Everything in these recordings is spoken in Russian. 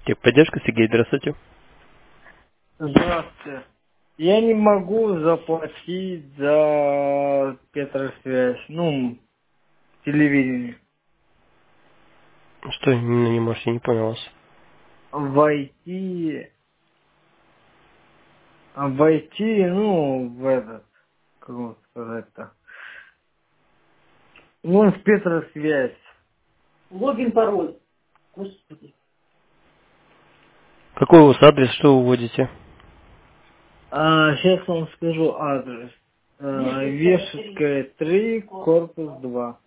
Техподдержка, Сергей, здравствуйте. Здравствуйте. Я не могу заплатить за Петросвязь, телевидение. Что именно не можете, не понял вас. Войти, в этот, как вам сказать-то, в Петросвязь. Логин, пароль. Господи. Какой у вас адрес, что вы вводите? Сейчас вам скажу адрес. Вешеская 3, корпус 2.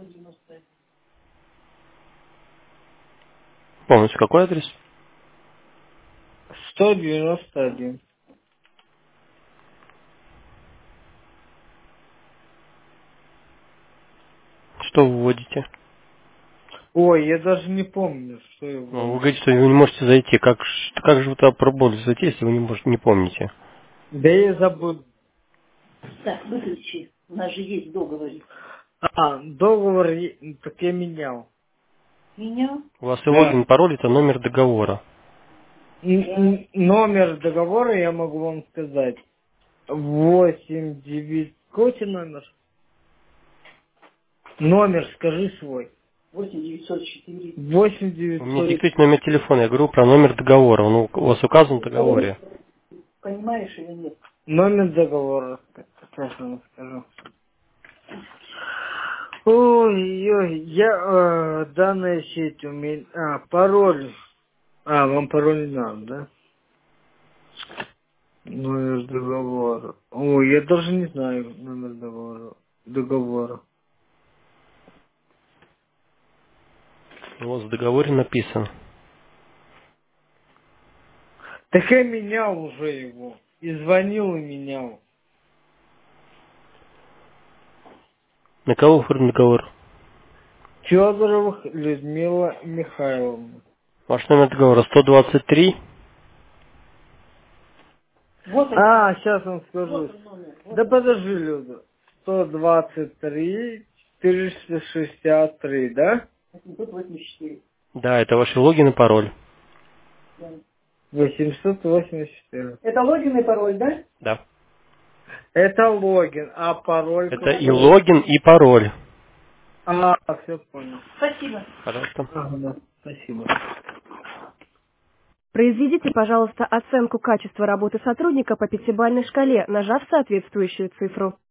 Помните, какой адрес? 191. Что вы вводите? Ой, я даже не помню, что я Ну, вы ввожу. говорите, что вы не можете зайти. Как же вы туда пробовали зайти, если вы не помните? Да я забыл. Так, выключи. У нас же есть договор. Договор, так я менял. Меня? У вас и Да. логин, и пароль, это номер договора. Номер договора я могу вам сказать. 89. Какой номер? Номер скажи свой. 8904. 8 Вы мне 900. диктуете номер телефона, я говорю про номер договора. Он у вас указан в договоре. Понимаешь или нет? Номер договора. Сейчас я вам скажу. Ой, я данная сеть у меня. Пароль. Вам пароль не надо, да? Номер договора. Ой, я даже не знаю номер договора. У вас в договоре написано. Так я менял уже его. И звонил, и менял. На кого оформлен договор? Федоровых Людмила Михайловна. Ваш номер договора 123. Вот он. Сейчас вам скажу. Вот он номер. Вот Да он. подожди, Люда. 123 463, да? 884. Да, это ваш логин и пароль. Да. 884. Это логин и пароль, да? Да. Это логин, а пароль Это и какой? логин, и пароль. Все понял. Спасибо. Пожалуйста. Да, спасибо. Произведите, пожалуйста, оценку качества работы сотрудника по пятибалльной шкале, нажав соответствующую цифру.